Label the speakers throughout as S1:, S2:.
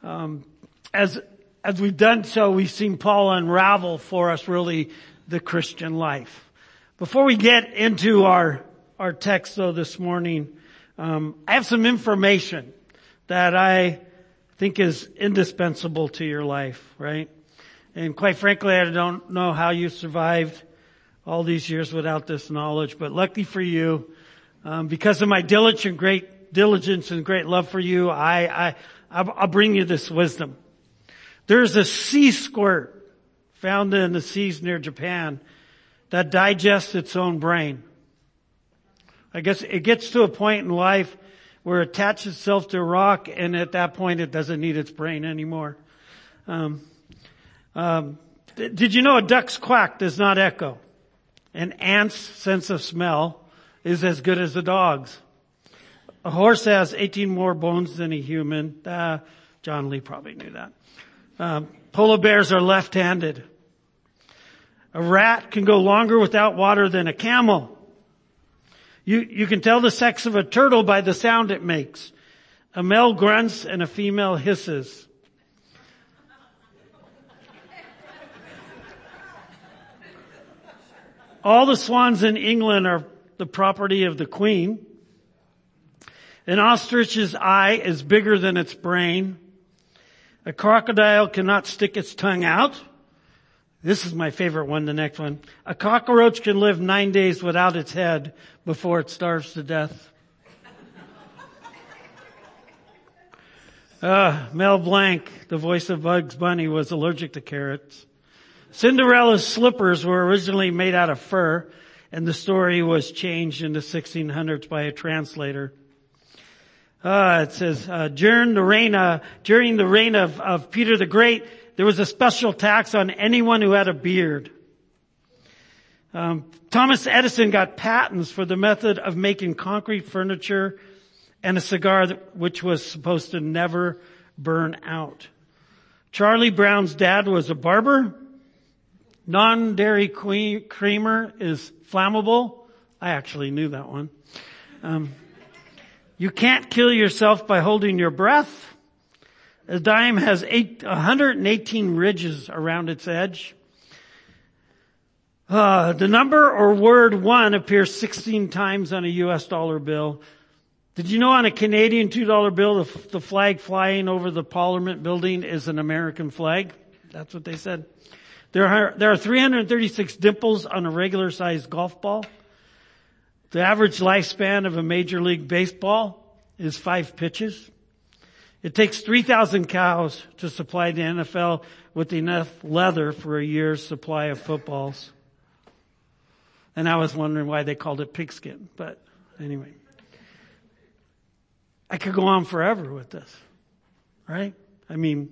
S1: As we've done so, we've seen Paul unravel for us really the Christian life. Before we get into our text though this morning, I have some information that I think is indispensable to your life, right? And quite frankly, I don't know how you survived all these years without this knowledge, but lucky for you, because of my diligence and great love for you, I'll bring you this wisdom. There's a sea squirt found in the seas near Japan that digests its own brain. I guess it gets to a point in life where it attaches itself to a rock, and at that point it doesn't need its brain anymore. Did you know a duck's quack does not echo? An ant's sense of smell is as good as a dog's. A horse has 18 more bones than a human. John Lee probably knew that. Polar bears are left-handed. A rat can go longer without water than a camel. You can tell the sex of a turtle by the sound it makes. A male grunts and a female hisses. All the swans in England are the property of the Queen. An ostrich's eye is bigger than its brain. A crocodile cannot stick its tongue out. This is my favorite one, the next one. A cockroach can live 9 days without its head before it starves to death. Mel Blanc, the voice of Bugs Bunny, was allergic to carrots. Cinderella's slippers were originally made out of fur, and the story was changed in the 1600s by a translator. It says, during the reign of Peter the Great, there was a special tax on anyone who had a beard. Thomas Edison got patents for the method of making concrete furniture and a cigar which was supposed to never burn out. Charlie Brown's dad was a barber. Non-dairy creamer is flammable. I actually knew that one. You can't kill yourself by holding your breath. A dime has 118 ridges around its edge. The number or word 1 appears 16 times on a U.S. dollar bill. Did you know on a Canadian $2 bill, the flag flying over the Parliament building is an American flag? That's what they said. There are 336 dimples on a regular sized golf ball. The average lifespan of a Major League Baseball is 5 pitches. It takes 3,000 cows to supply the NFL with enough leather for a year's supply of footballs. And I was wondering why they called it pigskin. But anyway, I could go on forever with this, right? I mean,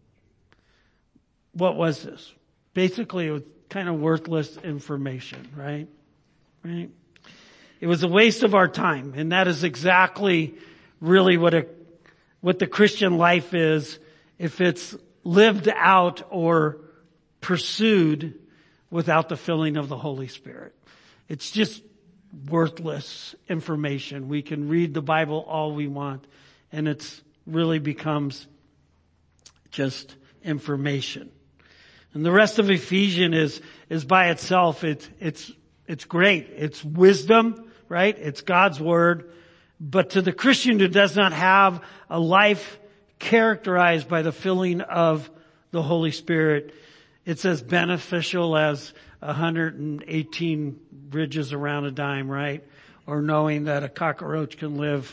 S1: what was this? Basically, it was kind of worthless information, right? Right? It was a waste of our time, and that is exactly really what the Christian life is if it's lived out or pursued without the filling of the Holy Spirit. It's just worthless information. We can read the Bible all we want, and it's really becomes just information. And the rest of Ephesians is by itself, it's great. It's wisdom. Right? It's God's Word. But to the Christian who does not have a life characterized by the filling of the Holy Spirit, it's as beneficial as 118 ridges around a dime, right? Or knowing that a cockroach can live,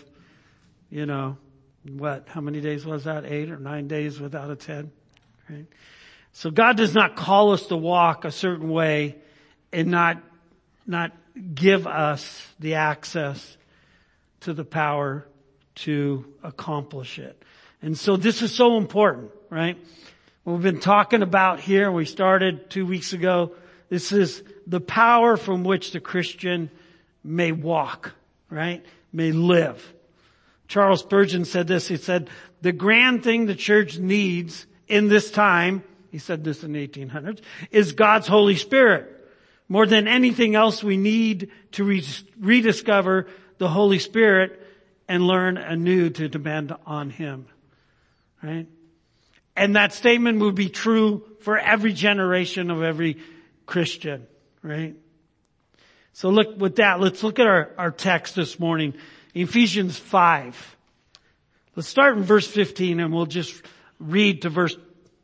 S1: how many days was that? 8 or 9 days without its head, right? So God does not call us to walk a certain way and not give us the access to the power to accomplish it. And so this is so important, right? What we've been talking about here, we started 2 weeks ago, this is the power from which the Christian may walk, right? May live. Charles Spurgeon said this, he said, the grand thing the church needs in this time, he said this in the 1800s, is God's Holy Spirit. More than anything else, we need to rediscover the Holy Spirit and learn anew to depend on Him. Right? And that statement would be true for every generation of every Christian, right? So with that, let's look at our text this morning. Ephesians 5. Let's start in verse 15 and we'll just read to verse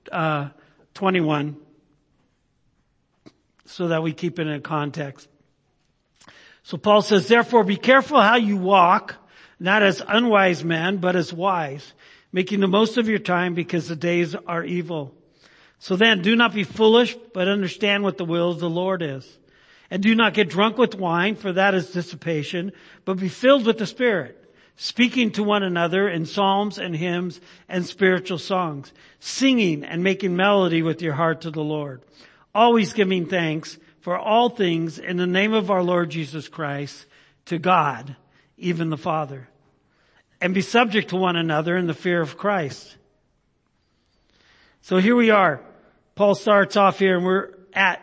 S1: 21 so that we keep it in context. So Paul says, therefore be careful how you walk, not as unwise men, but as wise, making the most of your time because the days are evil. So then do not be foolish, but understand what the will of the Lord is. And do not get drunk with wine, for that is dissipation, but be filled with the Spirit, speaking to one another in psalms and hymns and spiritual songs, singing and making melody with your heart to the Lord, always giving thanks for all things in the name of our Lord Jesus Christ to God, even the Father. And be subject to one another in the fear of Christ. So here we are. Paul starts off here and we're at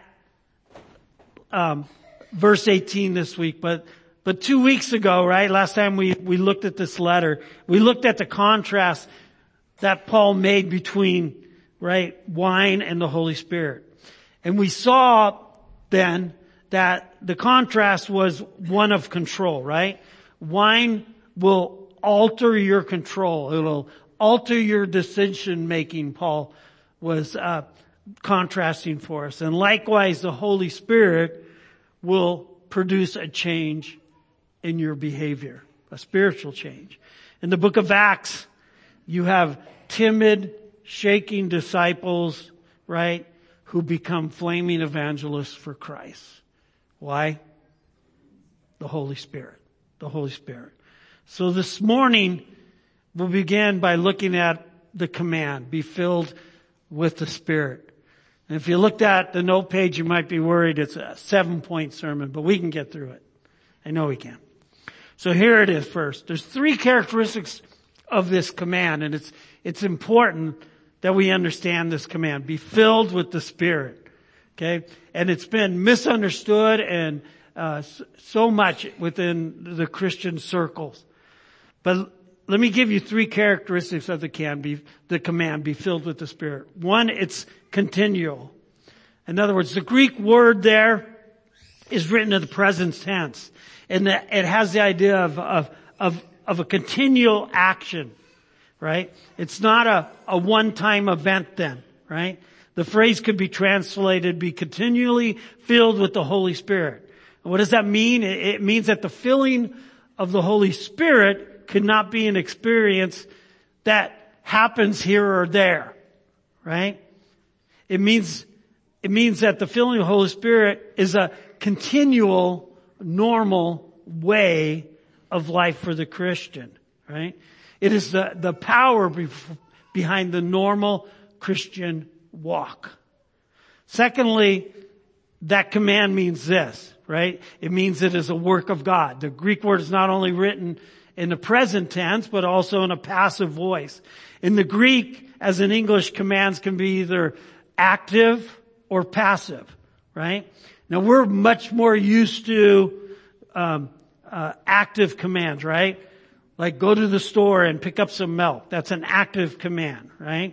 S1: verse 18 this week, but 2 weeks ago, right, last time we looked at this letter, we looked at the contrast that Paul made between, right, wine and the Holy Spirit. And we saw then that the contrast was one of control, right? Wine will alter your control. It'll alter your decision making, Paul was contrasting for us. And likewise, the Holy Spirit will produce a change in your behavior, a spiritual change. In the book of Acts, you have timid, shaking disciples, right, who become flaming evangelists for Christ. Why? The Holy Spirit. The Holy Spirit. So this morning, we'll begin by looking at the command, be filled with the Spirit. And if you looked at the note page, you might be worried it's a 7-point sermon, but we can get through it. I know we can. So here it is first. There's 3 characteristics of this command, and it's important that we understand this command. Be filled with the Spirit. Okay? And it's been misunderstood and so much within the Christian circles. But let me give you 3 characteristics of the command, be filled with the Spirit. One, it's continual. In other words, the Greek word there is written in the present tense. And it has the idea of a continual action, right? It's not a one-time event then, right? The phrase could be translated, be continually filled with the Holy Spirit. And what does that mean? It means that the filling of the Holy Spirit could not be an experience that happens here or there, right? It means that the filling of the Holy Spirit is a continual, normal way of life for the Christian, right? It is the power behind the normal Christian walk. Secondly, that command means this, right? It means it is a work of God. The Greek word is not only written in the present tense, but also in a passive voice. In the Greek, as in English, commands can be either active or passive, right? Now we're much more used to active commands, right? Like go to the store and pick up some milk. That's an active command, right?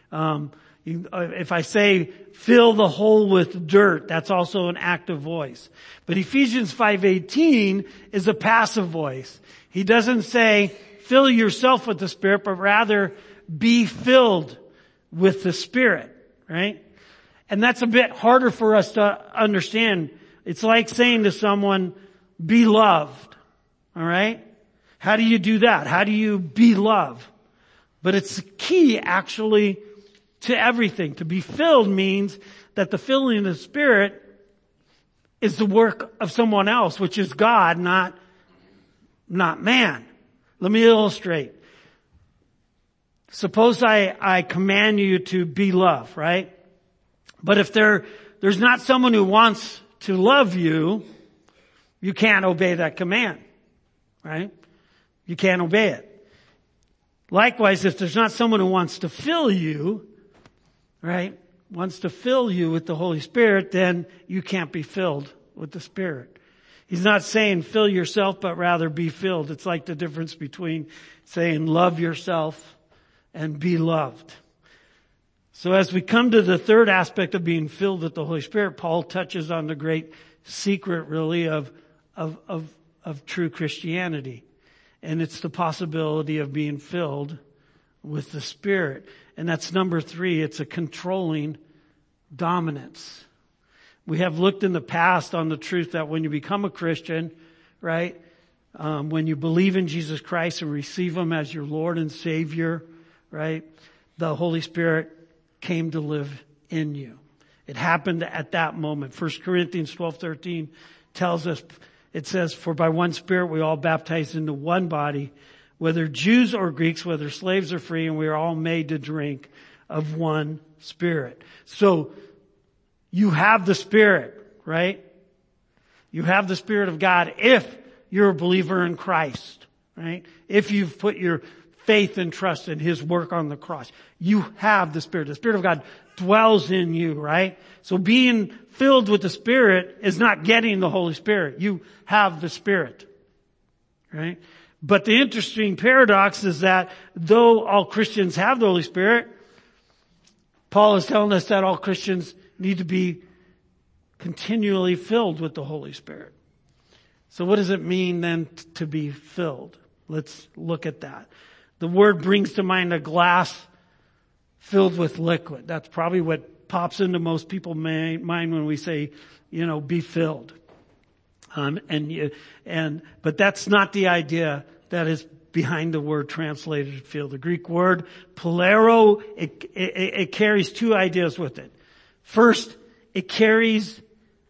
S1: If I say fill the hole with dirt, that's also an active voice. But Ephesians 5:18 is a passive voice. He doesn't say fill yourself with the Spirit, but rather be filled with the Spirit, right? And that's a bit harder for us to understand. It's like saying to someone, be loved, all right? How do you do that? How do you be loved? But it's the key actually to everything. To be filled means that the filling of the Spirit is the work of someone else, which is God, not man. Let me illustrate. Suppose I command you to be loved, right? But if there's not someone who wants to love you, you can't obey that command, right? You can't obey it. Likewise, if there's not someone who wants to fill you, right, wants to fill you with the Holy Spirit, then you can't be filled with the Spirit. He's not saying fill yourself, but rather be filled. It's like the difference between saying love yourself and be loved. So as we come to the third aspect of being filled with the Holy Spirit, Paul touches on the great secret really of true Christianity. And it's the possibility of being filled with the Spirit. And that's number 3. It's a controlling dominance. We have looked in the past on the truth that when you become a Christian, right, when you believe in Jesus Christ and receive Him as your Lord and Savior, right, the Holy Spirit came to live in you. It happened at that moment. 1 Corinthians 12:13 tells us, it says, "For by one Spirit we all baptized into one body, whether Jews or Greeks, whether slaves or free, and we are all made to drink of one Spirit." So, you have the Spirit, right? You have the Spirit of God if you're a believer in Christ, right? If you've put your faith and trust in His work on the cross. You have the Spirit. The Spirit of God dwells in you, right? So being filled with the Spirit is not getting the Holy Spirit. You have the Spirit, right? But the interesting paradox is that though all Christians have the Holy Spirit, Paul is telling us that all Christians need to be continually filled with the Holy Spirit. So what does it mean then to be filled? Let's look at that. The word brings to mind a glass filled with liquid. That's probably what pops into most people's mind when we say, be filled. But that's not the idea that is behind the word translated fill. The Greek word polero, it carries 2 ideas with it. First, it carries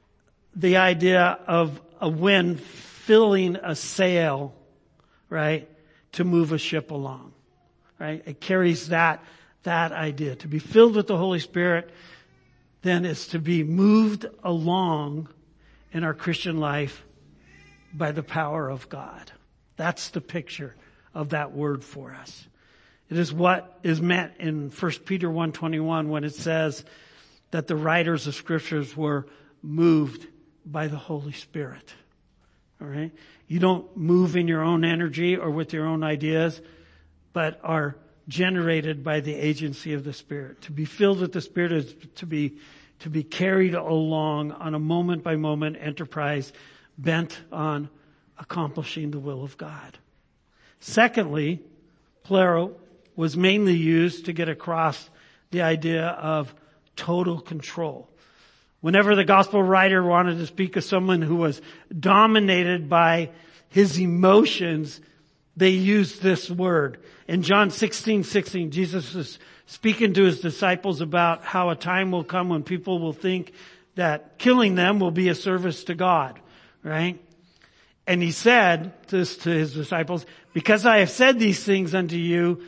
S1: the idea of a wind filling a sail, right, to move a ship along, right? It carries that idea. To be filled with the Holy Spirit, then, is to be moved along in our Christian life by the power of God. That's the picture of that word for us. It is what is meant in 1 Peter 1:21 when it says that the writers of Scriptures were moved by the Holy Spirit. All right? You don't move in your own energy or with your own ideas, but are generated by the agency of the Spirit. To be filled with the Spirit is to be carried along on a moment by moment enterprise bent on accomplishing the will of God. Secondly, plero was mainly used to get across the idea of total control. Whenever the gospel writer wanted to speak of someone who was dominated by his emotions, they used this word. In John 16:16, Jesus is speaking to His disciples about how a time will come when people will think that killing them will be a service to God, right? And He said this to His disciples, "Because I have said these things unto you,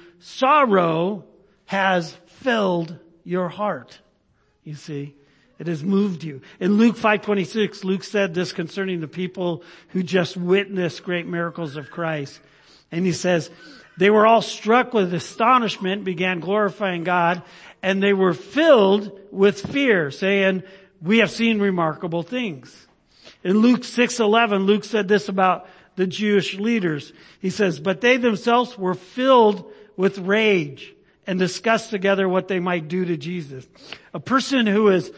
S1: sorrow has filled your heart." You see, it has moved you. In Luke 5:26, Luke said this concerning the people who just witnessed great miracles of Christ. And he says, "They were all struck with astonishment, began glorifying God, and they were filled with fear, saying, 'We have seen remarkable things.'" In Luke 6:11, Luke said this about the Jewish leaders. He says, "But they themselves were filled with rage and discussed together what they might do to Jesus." A person who is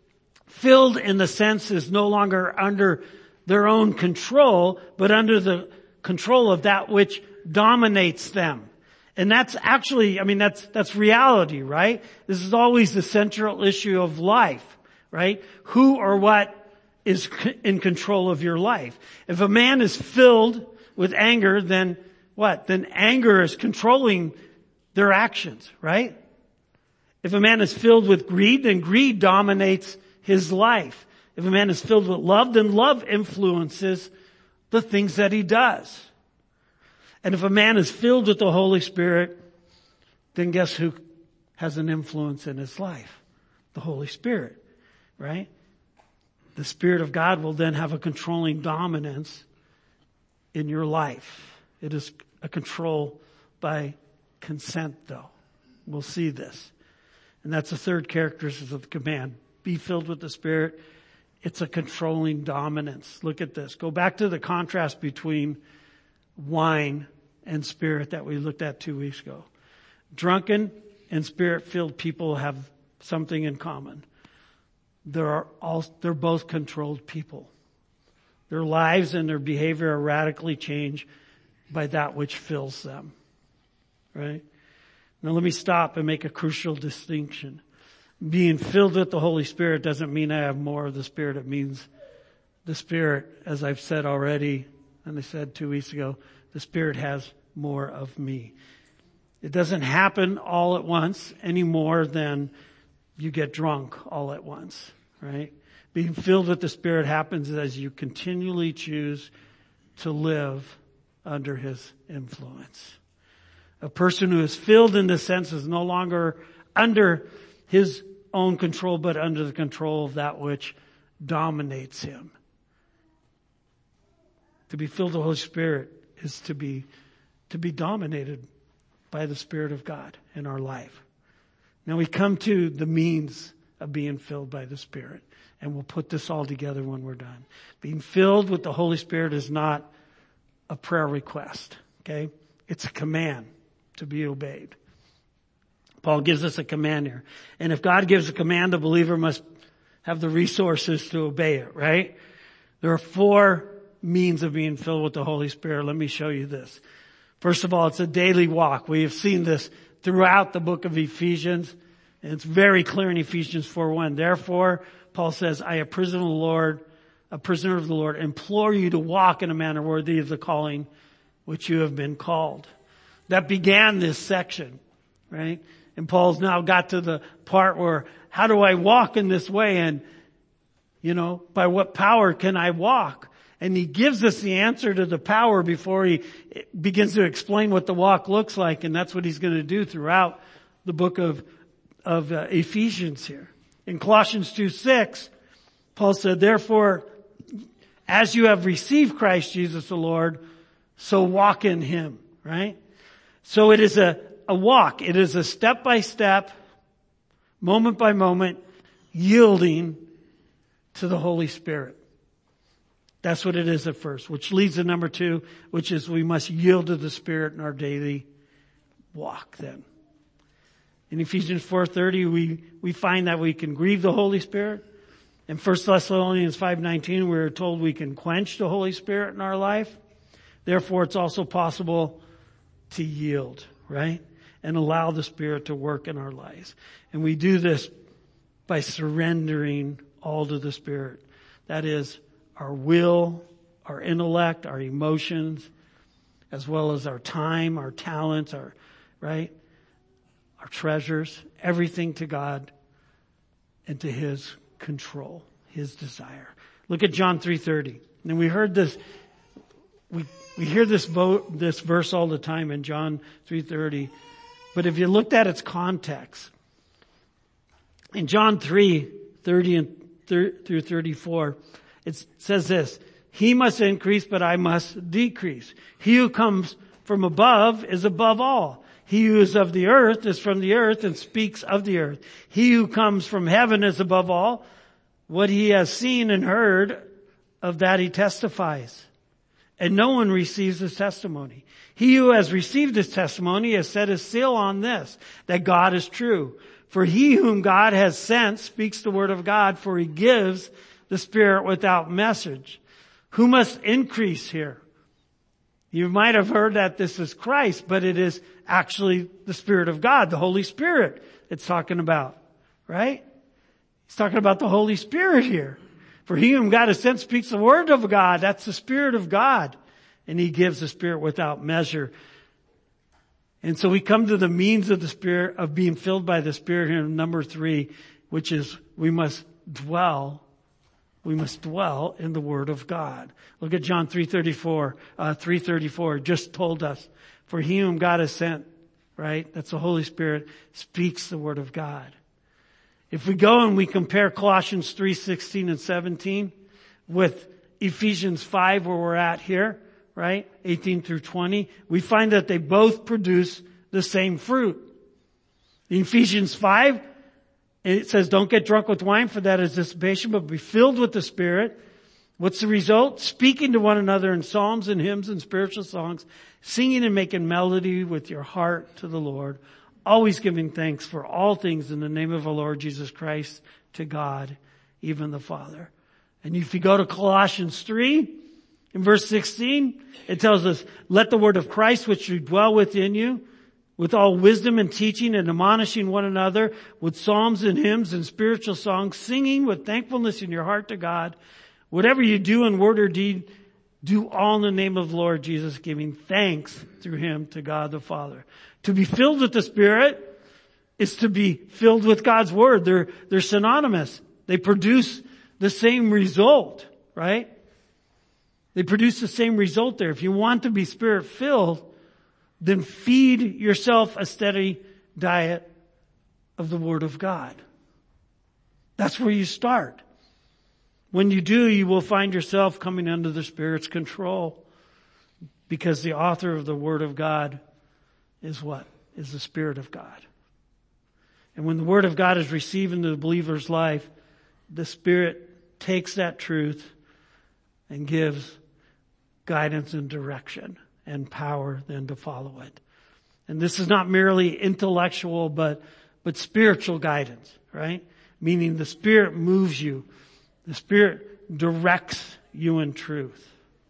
S1: filled in the sense is no longer under their own control, but under the control of that which dominates them. And that's actually, that's reality, right? This is always the central issue of life, right? Who or what is in control of your life? If a man is filled with anger, then what? Then anger is controlling their actions, right? If a man is filled with greed, then greed dominates his life. If a man is filled with love, then love influences the things that he does. And if a man is filled with the Holy Spirit, then guess who has an influence in his life? The Holy Spirit, right? The Spirit of God will then have a controlling dominance in your life. It is a control by consent, though. We'll see this. And that's the third characteristic of the command. Be filled with the Spirit. It's a controlling dominance. Look at this. Go back to the contrast between wine and spirit that we looked at 2 weeks ago. Drunken and Spirit-filled people have something in common. They're both controlled people. Their lives and their behavior are radically changed by that which fills them. Right? Now let me stop and make a crucial distinction. Being filled with the Holy Spirit doesn't mean I have more of the Spirit. It means the Spirit, as I've said already, and I said 2 weeks ago, the Spirit has more of me. It doesn't happen all at once any more than you get drunk all at once, right? Being filled with the Spirit happens as you continually choose to live under His influence. A person who is filled in this sense is no longer under his own control, but under the control of that which dominates him. To be filled with the Holy Spirit is to be dominated by the Spirit of God in our life. Now we come to the means of being filled by the Spirit, and we'll put this all together when we're done. Being filled with the Holy Spirit is not a prayer request, okay? It's a command to be obeyed. Paul gives us a command here. And if God gives a command, the believer must have the resources to obey it, right? There are 4 means of being filled with the Holy Spirit. Let me show you this. First of all, it's a daily walk. We have seen this throughout the book of Ephesians, and it's very clear in Ephesians 4:1. Therefore, Paul says, I, a prisoner of the Lord, implore you to walk in a manner worthy of the calling which you have been called. That began this section, right? And Paul's now got to the part where, how do I walk in this way? And, by what power can I walk? And he gives us the answer to the power before he begins to explain what the walk looks like. And that's what he's going to do throughout the book of Ephesians here. In Colossians 2:6, Paul said, therefore, as you have received Christ Jesus the Lord, so walk in Him, right? So it is a walk. It is a step-by-step, moment-by-moment yielding to the Holy Spirit. That's what it is at first, which leads to number 2, which is we must yield to the Spirit in our daily walk then. In Ephesians 4:30, we find that we can grieve the Holy Spirit. In 1 Thessalonians 5:19, we're told we can quench the Holy Spirit in our life. Therefore, it's also possible to yield, right? And allow the Spirit to work in our lives. And we do this by surrendering all to the Spirit. That is, our will, our intellect, our emotions, as well as our time, our talents, our treasures, everything to God and to His control, His desire. Look at John 3:30. And we heard this, we hear this verse all the time in John 3:30. But if you looked at its context, in John 3:30 through 34, it says this, He must increase, but I must decrease. He who comes from above is above all. He who is of the earth is from the earth and speaks of the earth. He who comes from heaven is above all. What he has seen and heard, of that he testifies. And no one receives his testimony. He who has received his testimony has set his seal on this, that God is true. For he whom God has sent speaks the word of God, for He gives the Spirit without message. Who must increase here? You might have heard that this is Christ, but it is actually the Spirit of God, the Holy Spirit it's talking about, right? He's talking about the Holy Spirit here. For he whom God has sent speaks the word of God. That's the Spirit of God. And He gives the Spirit without measure. And so we come to the means of the Spirit, of being filled by the Spirit here in number 3, which is we must dwell in the Word of God. Look at John 3:34 just told us, for he whom God has sent, right? That's the Holy Spirit, speaks the Word of God. If we go and we compare Colossians 3:16 and 17 with Ephesians 5 where we're at here, right? 18 through 20, we find that they both produce the same fruit. In Ephesians 5, it says, don't get drunk with wine, for that is dissipation, but be filled with the Spirit. What's the result? Speaking to one another in psalms and hymns and spiritual songs, singing and making melody with your heart to the Lord, always giving thanks for all things in the name of our Lord Jesus Christ to God, even the Father. And if you go to Colossians 3, in verse 16, it tells us, let the word of Christ which should dwell within you, with all wisdom and teaching and admonishing one another with psalms and hymns and spiritual songs, singing with thankfulness in your heart to God. Whatever you do in word or deed, do all in the name of the Lord Jesus, giving thanks through him to God the Father. To be filled with the Spirit is to be filled with God's word. They're synonymous. They produce the same result, right? They produce the same result there. If you want to be Spirit filled, then feed yourself a steady diet of the Word of God. That's where you start. When you do, you will find yourself coming under the Spirit's control, because the author of the Word of God is what? Is the Spirit of God. And when the Word of God is received into the believer's life, the Spirit takes that truth and gives guidance and direction and power then to follow it. And this is not merely intellectual, but spiritual guidance, right? Meaning the Spirit moves you. The Spirit directs you in truth.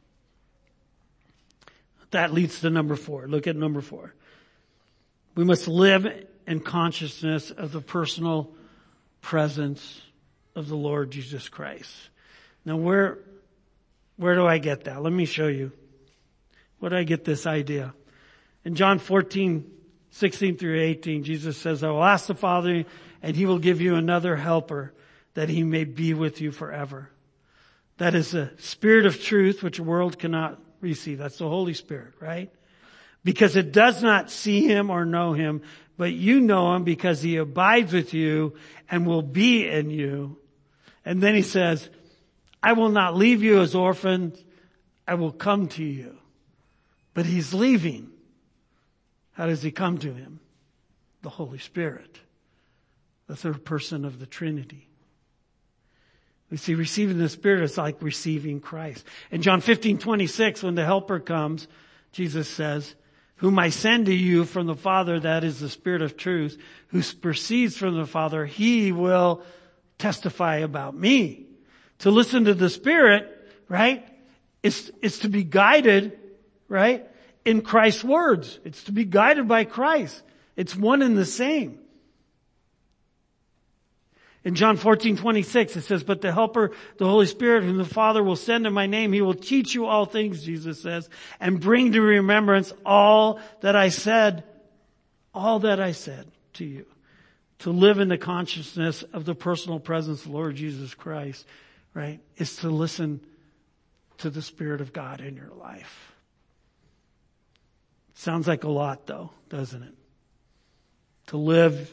S1: That leads to number 4. Look at number 4. We must live in consciousness of the personal presence of the Lord Jesus Christ. Now where do I get that? Let me show you. Where do I get this idea? In John 14:16 through 18, Jesus says, I will ask the Father, and he will give you another helper, that he may be with you forever. That is the Spirit of truth, which the world cannot receive. That's the Holy Spirit, right? Because it does not see him or know him, but you know him because he abides with you and will be in you. And then he says, I will not leave you as orphans. I will come to you. But he's leaving. How does he come to him? The Holy Spirit, the third person of the Trinity. We see receiving the Spirit is like receiving Christ. In John 15:26, when the Helper comes, Jesus says, whom I send to you from the Father, that is the Spirit of truth, who proceeds from the Father, he will testify about me. To listen to the Spirit, right, is to be guided, right, in Christ's words. It's to be guided by Christ. It's one and the same. In John 14:26, it says, but the Helper, the Holy Spirit, whom the Father will send in my name, he will teach you all things, Jesus says, and bring to remembrance all that I said to you. To live in the consciousness of the personal presence of the Lord Jesus Christ, right, is to listen to the Spirit of God in your life. Sounds like a lot though, doesn't it? To live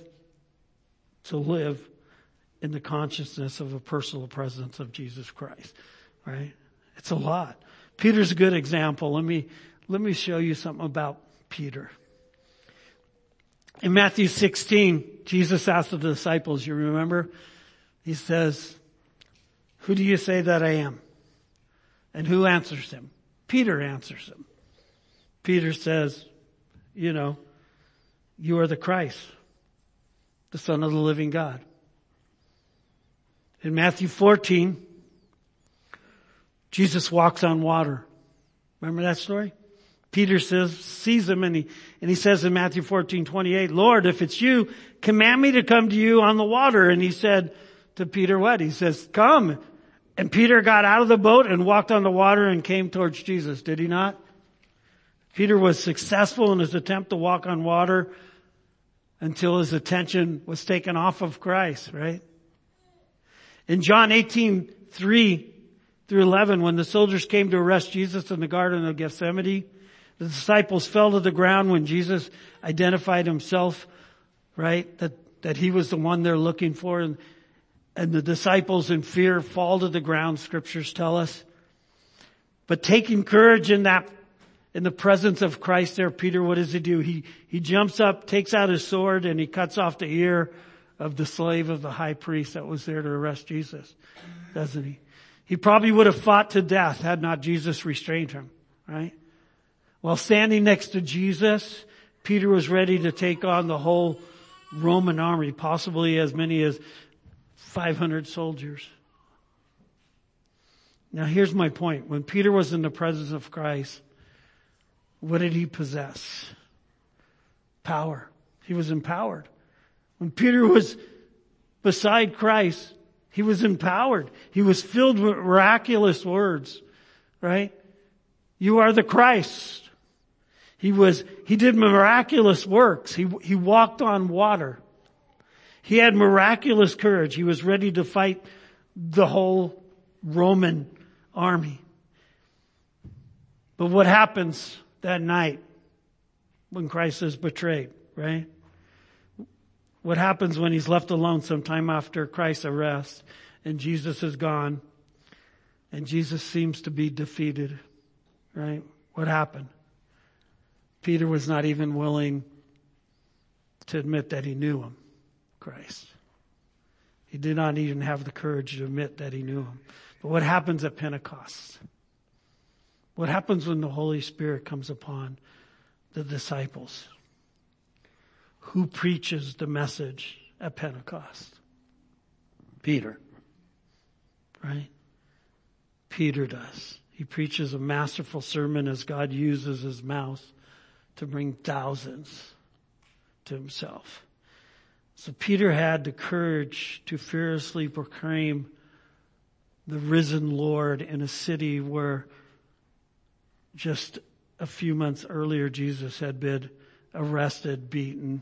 S1: in the consciousness of a personal presence of Jesus Christ, right? It's a lot. Peter's a good example. Let me show you something about Peter. In Matthew 16, Jesus asked the disciples, you remember? He says, who do you say that I am? And who answers him? Peter answers him. Peter says, you are the Christ, the Son of the living God. In Matthew 14, Jesus walks on water. Remember that story? Peter sees him and he says in Matthew 14:28, Lord, if it's you, command me to come to you on the water. And he said to Peter what? He says, come. And Peter got out of the boat and walked on the water and came towards Jesus. Did he not? Peter was successful in his attempt to walk on water until his attention was taken off of Christ, right? In John 18:3 through 11, when the soldiers came to arrest Jesus in the Garden of Gethsemane, the disciples fell to the ground when Jesus identified himself, right? That he was the one they're looking for. And the disciples in fear fall to the ground, scriptures tell us. But taking courage in the presence of Christ there, Peter, what does he do? He jumps up, takes out his sword, and he cuts off the ear of the slave of the high priest that was there to arrest Jesus, doesn't he? He probably would have fought to death had not Jesus restrained him, right? While standing next to Jesus, Peter was ready to take on the whole Roman army, possibly as many as 500 soldiers. Now here's my point. When Peter was in the presence of Christ, what did he possess? Power. He was empowered. When Peter was beside Christ, he was empowered. He was filled with miraculous words, right? You are the Christ. He did miraculous works. He walked on water. He had miraculous courage. He was ready to fight the whole Roman army. But what happens that night when Christ is betrayed, right? What happens when he's left alone sometime after Christ's arrest and Jesus is gone and Jesus seems to be defeated, right? What happened? Peter was not even willing to admit that he knew him, Christ. He did not even have the courage to admit that he knew him. But what happens at Pentecost? What happens when the Holy Spirit comes upon the disciples? Who preaches the message at Pentecost? Peter. Right? Peter does. He preaches a masterful sermon as God uses his mouth to bring thousands to himself. So Peter had the courage to fearlessly proclaim the risen Lord in a city where just a few months earlier Jesus had been arrested, beaten,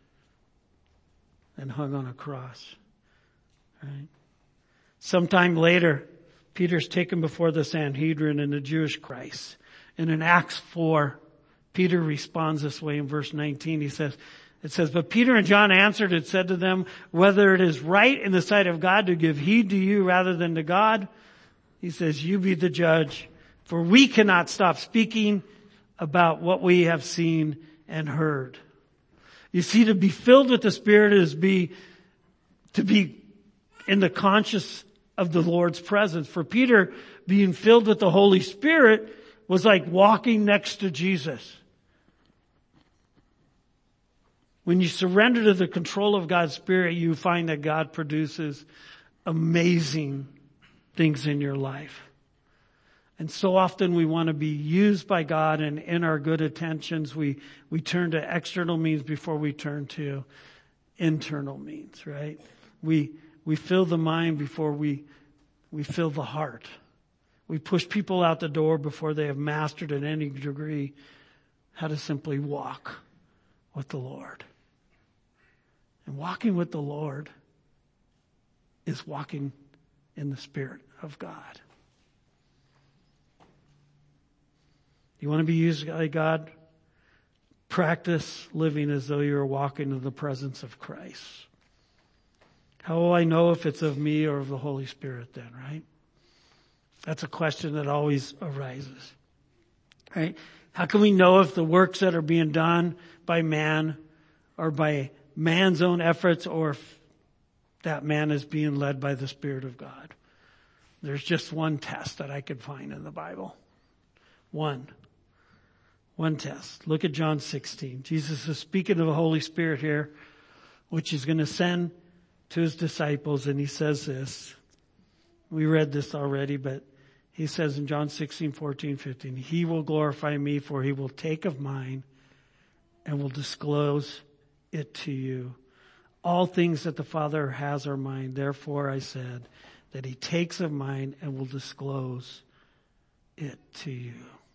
S1: and hung on a cross. Right? Sometime later, Peter's taken before the Sanhedrin and the Jewish Christ. And in Acts 4, Peter responds this way in verse 19. It says, but Peter and John answered and said to them, whether it is right in the sight of God to give heed to you rather than to God, he says, you be the judge, for we cannot stop speaking about what we have seen and heard. You see, to be filled with the Spirit is to be in the conscious of the Lord's presence. For Peter, being filled with the Holy Spirit was like walking next to Jesus. When you surrender to the control of God's Spirit, you find that God produces amazing things in your life. And so often we want to be used by God, and in our good intentions, we turn to external means before we turn to internal means, right? We fill the mind before we fill the heart. We push people out the door before they have mastered in any degree how to simply walk with the Lord. And walking with the Lord is walking in the Spirit of God. You want to be used by God? Practice living as though you're walking in the presence of Christ. How will I know if it's of me or of the Holy Spirit then, right? That's a question that always arises, right? How can we know if the works that are being done by man are by man's own efforts or if that man is being led by the Spirit of God? There's just one test that I could find in the Bible. One test. Look at John 16. Jesus is speaking of the Holy Spirit here, which he's going to send to his disciples, and he says this. We read this already, but he says in John 16, 14, 15, he will glorify me, for he will take of mine and will disclose it to you. All things that the Father has are mine. Therefore I said that he takes of mine and will disclose it to you.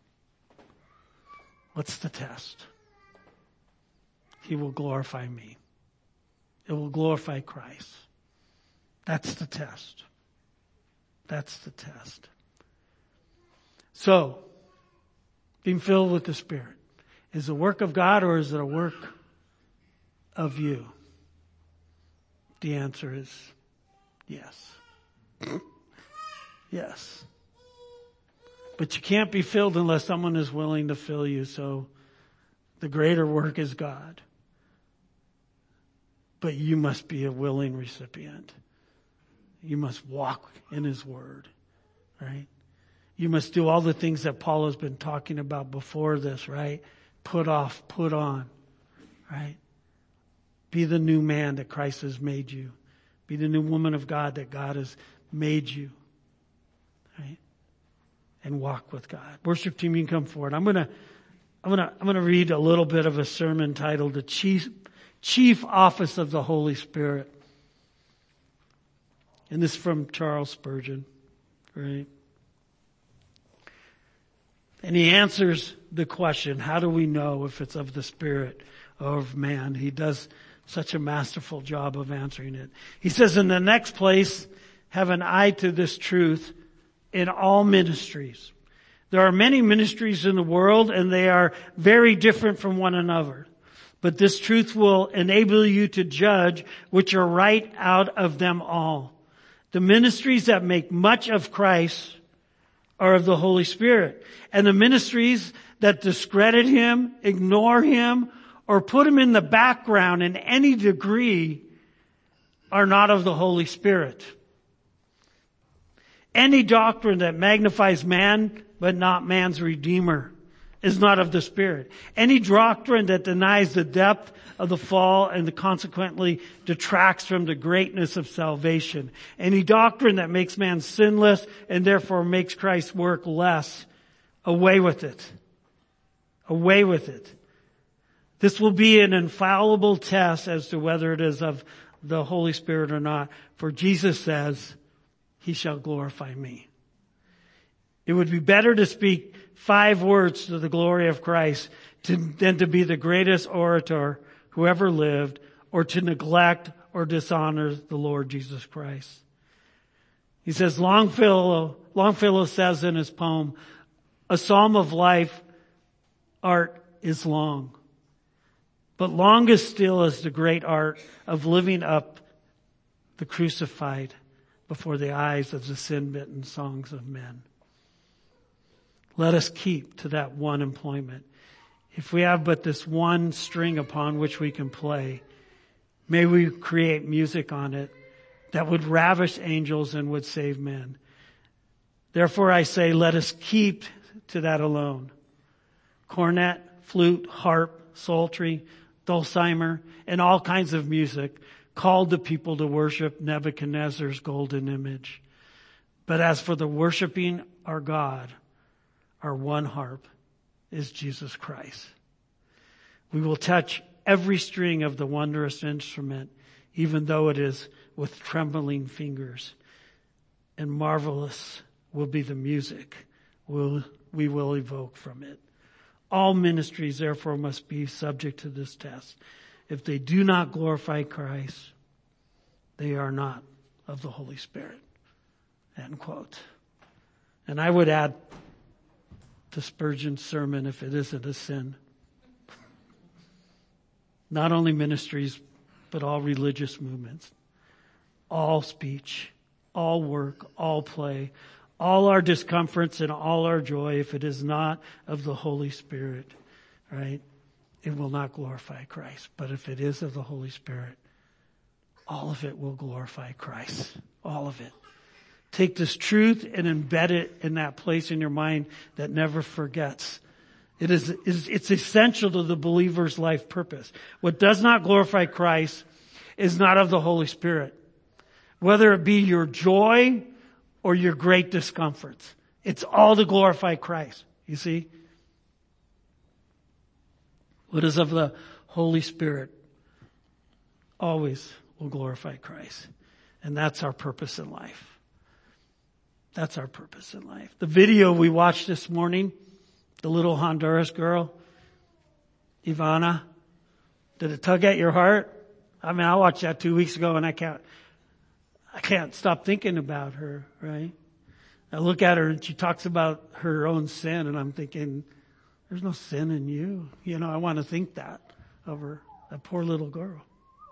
S1: What's the test? He will glorify me. It will glorify Christ. That's the test. That's the test. So, being filled with the Spirit is a work of God or is it a work of you? The answer is yes. Yes. But you can't be filled unless someone is willing to fill you. So the greater work is God. But you must be a willing recipient. You must walk in His Word, right? You must do all the things that Paul has been talking about before this, right? Put off, put on, right? Be the new man that Christ has made you. Be the new woman of God that God has made you, right? And walk with God. Worship team, you can come forward. I'm gonna read a little bit of a sermon titled "The Chief Office of the Holy Spirit," and this is from Charles Spurgeon, right? And he answers the question, how do we know if it's of the Spirit or of man? He does such a masterful job of answering it. He says, in the next place, have an eye to this truth in all ministries. There are many ministries in the world, and they are very different from one another. But this truth will enable you to judge which are right out of them all. The ministries that make much of Christ are of the Holy Spirit. And the ministries that discredit Him, ignore Him, or put Him in the background in any degree are not of the Holy Spirit. Any doctrine that magnifies man but not man's Redeemer is not of the Spirit. Any doctrine that denies the depth of the fall and consequently detracts from the greatness of salvation. Any doctrine that makes man sinless and therefore makes Christ's work less, away with it. Away with it. This will be an infallible test as to whether it is of the Holy Spirit or not. For Jesus says, He shall glorify me. It would be better to speak 5 words to the glory of Christ than to be the greatest orator who ever lived, or to neglect or dishonor the Lord Jesus Christ. He says, Longfellow says in his poem, a psalm of life art is long, but longest still is the great art of living up the crucified before the eyes of the sin-bitten songs of men. Let us keep to that one employment. If we have but this one string upon which we can play, may we create music on it that would ravish angels and would save men. Therefore I say, let us keep to that alone. Cornet, flute, harp, psaltery, dulcimer, and all kinds of music called the people to worship Nebuchadnezzar's golden image. But as for the worshiping our God, our one harp is Jesus Christ. We will touch every string of the wondrous instrument, even though it is with trembling fingers. And marvelous will be the music we will evoke from it. All ministries, therefore, must be subject to this test. If they do not glorify Christ, they are not of the Holy Spirit. End quote. And I would add to Spurgeon's sermon, if it isn't a sin. Not only ministries, but all religious movements, all speech, all work, all play, all our discomforts and all our joy, if it is not of the Holy Spirit, right, it will not glorify Christ. But if it is of the Holy Spirit, all of it will glorify Christ. All of it. Take this truth and embed it in that place in your mind that never forgets. It's essential to the believer's life purpose. What does not glorify Christ is not of the Holy Spirit. Whether it be your joy or your great discomforts. It's all to glorify Christ. You see? What is of the Holy Spirit always will glorify Christ. And that's our purpose in life. That's our purpose in life. The video we watched this morning, the little Honduras girl, Ivana, did it tug at your heart? I mean, I watched that 2 weeks ago and I can't stop thinking about her, right? I look at her and she talks about her own sin and I'm thinking, there's no sin in you. You know, I want to think that of her, that poor little girl.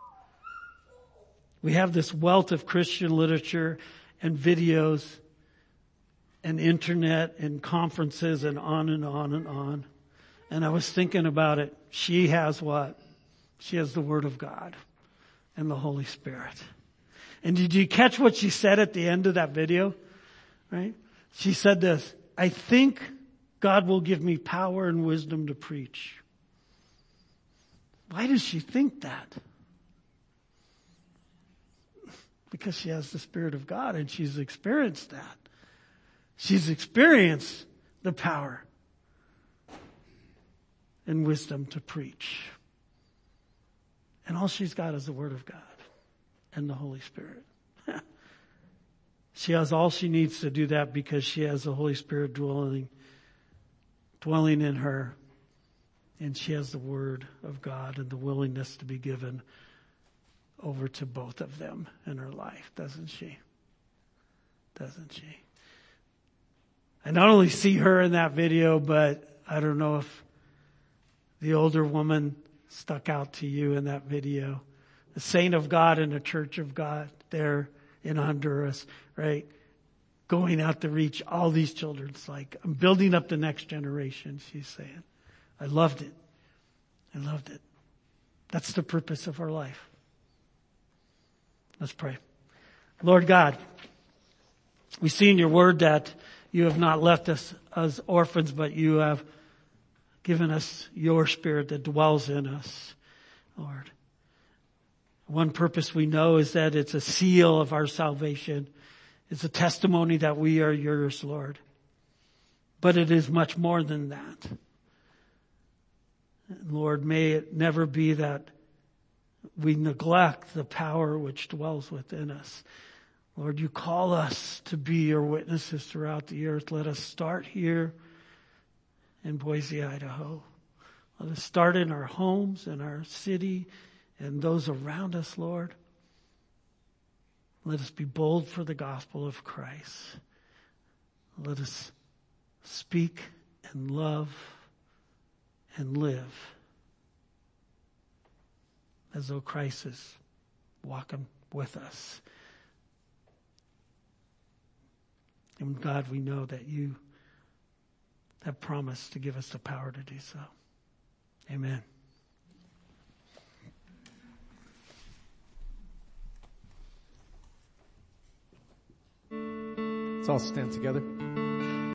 S1: We have this wealth of Christian literature and videos and internet and conferences and on and on and on. And I was thinking about it. She has what? She has the Word of God and the Holy Spirit. And did you catch what she said at the end of that video? Right? She said this, I think God will give me power and wisdom to preach. Why does she think that? Because she has the Spirit of God and she's experienced that. She's experienced the power and wisdom to preach. And all she's got is the Word of God and the Holy Spirit. She has all she needs to do that because she has the Holy Spirit dwelling in her. And she has the Word of God and the willingness to be given over to both of them in her life, doesn't she? Doesn't she? I not only see her in that video, but I don't know if the older woman stuck out to you in that video. The saint of God in the church of God there in Honduras, right? Going out to reach all these children. It's like, I'm building up the next generation, she's saying. I loved it. I loved it. That's the purpose of our life. Let's pray. Lord God, we see in your word that you have not left us as orphans, but you have given us your Spirit that dwells in us, Lord. One purpose we know is that it's a seal of our salvation. It's a testimony that we are yours, Lord. But it is much more than that. Lord, may it never be that we neglect the power which dwells within us. Lord, you call us to be your witnesses throughout the earth. Let us start here in Boise, Idaho. Let us start in our homes, in our city, and those around us, Lord. Let us be bold for the gospel of Christ. Let us speak and love and live as though Christ is walking with us. And God, we know that you have promised to give us the power to do so. Amen.
S2: Let's all stand together.